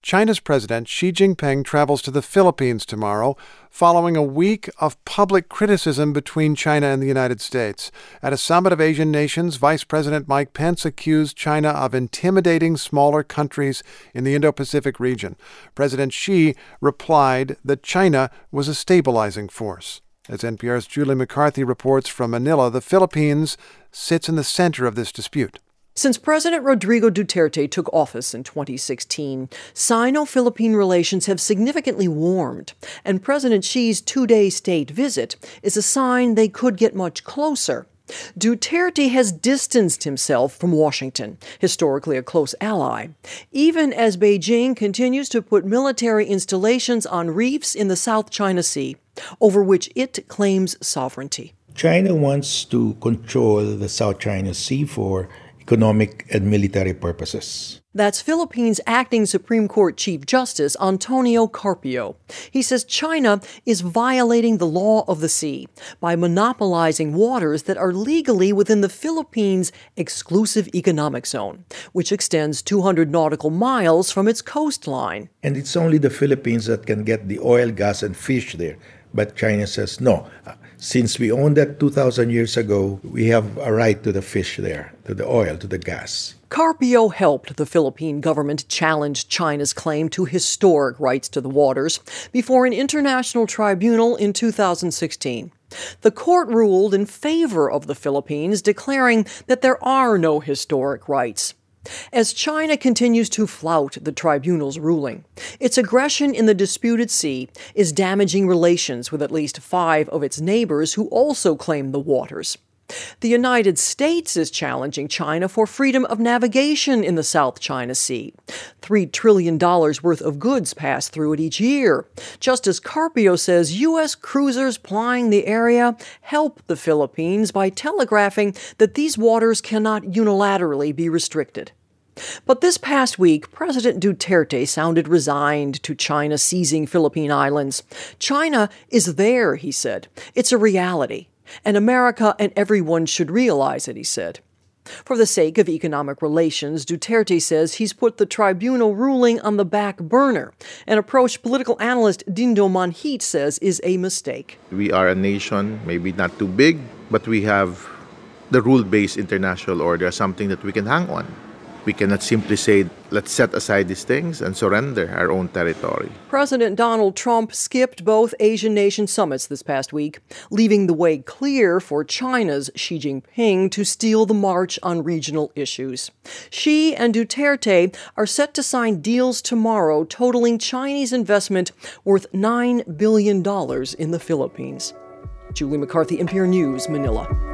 China's President Xi Jinping travels to the Philippines tomorrow, following a week of public criticism between China and the United States. At a summit of Asian nations, Vice President Mike Pence accused China of intimidating smaller countries in the Indo-Pacific region. President Xi replied that China was a stabilizing force. As NPR's Julie McCarthy reports from Manila, the Philippines sits in the center of this dispute. Since President Rodrigo Duterte took office in 2016, Sino-Philippine relations have significantly warmed, and President Xi's two-day state visit is a sign they could get much closer. Duterte has distanced himself from Washington, historically a close ally, even as Beijing continues to put military installations on reefs in the South China Sea, over which it claims sovereignty. China wants to control the South China Sea for economic and military purposes. That's Philippines' acting Supreme Court Chief Justice Antonio Carpio. He says China is violating the law of the sea by monopolizing waters that are legally within the Philippines' exclusive economic zone, which extends 200 nautical miles from its coastline. And it's only the Philippines that can get the oil, gas, and fish there. But China says, no, since we owned that 2,000 years ago, we have a right to the fish there, to the oil, to the gas. Carpio helped the Philippine government challenge China's claim to historic rights to the waters before an international tribunal in 2016. The court ruled in favor of the Philippines, declaring that there are no historic rights. As China continues to flout the tribunal's ruling, its aggression in the disputed sea is damaging relations with at least 5 of its neighbors who also claim the waters. The United States is challenging China for freedom of navigation in the South China Sea. $3 trillion worth of goods pass through it each year. Justice Carpio says U.S. cruisers plying the area help the Philippines by telegraphing that these waters cannot unilaterally be restricted. But this past week, President Duterte sounded resigned to China seizing Philippine islands. China is there, he said. It's a reality. And America and everyone should realize it, he said. For the sake of economic relations, Duterte says he's put the tribunal ruling on the back burner, an approach political analyst Dindo Manhit says is a mistake. We are a nation, maybe not too big, but we have the rule-based international order as something that we can hang on. We cannot simply say, let's set aside these things and surrender our own territory. President Donald Trump skipped both Asian nation summits this past week, leaving the way clear for China's Xi Jinping to steal the march on regional issues. Xi and Duterte are set to sign deals tomorrow totaling Chinese investment worth $9 billion in the Philippines. Julie McCarthy, NPR News, Manila.